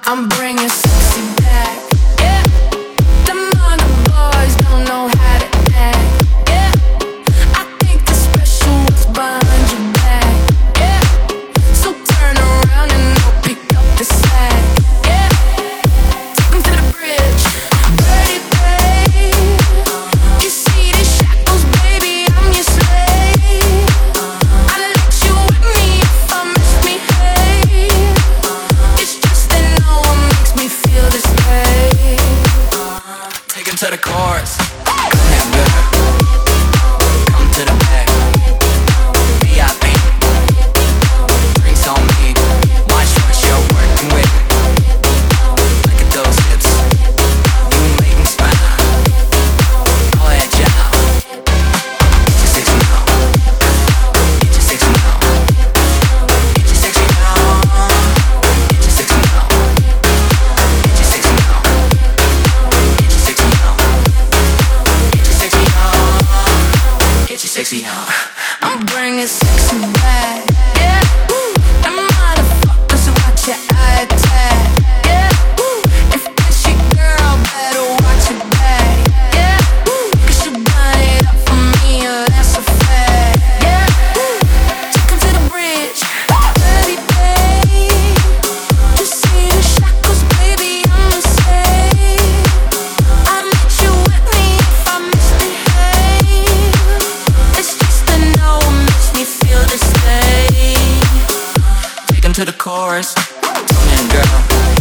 I'm bringing sexy back. Yeah, them other boys don't know how to act. Yeah, I think the special was behind your back. Yeah, so turn around and go pick up the slack. Yeah, take 'em to the bridge. Dirty babe, you see these shackles, baby, I'm your slave. I'd let you with me if I misbehave. It's just that no one makes me feel this way. Take 'em to the chorus. Come here, girl. Come to the back. VIP. Drinks on me. Watch what you're working with. Look at those hips. You make me smile. Go ahead, child. Get your sexy on. Get your sexy on. Get your sexy on. Get your sexy on. Get your sexy on. Get your sexy on. Get your sexy on. Get your sexy on. I'm bringing sexy back. Yeah, them motherfuckers watch your eye attack. Yeah, if it's your girl, better watch your back. Yeah, 'cause you burn it up for me, yeah, that's a fact. Yeah, take 'em to the bridge. Dirty babe, just see the shackles, baby, I'm a slave. I'd let you with me if I misbehave. It's just that no one makes me feel this way. Take 'em to the chorus. Come in, girl.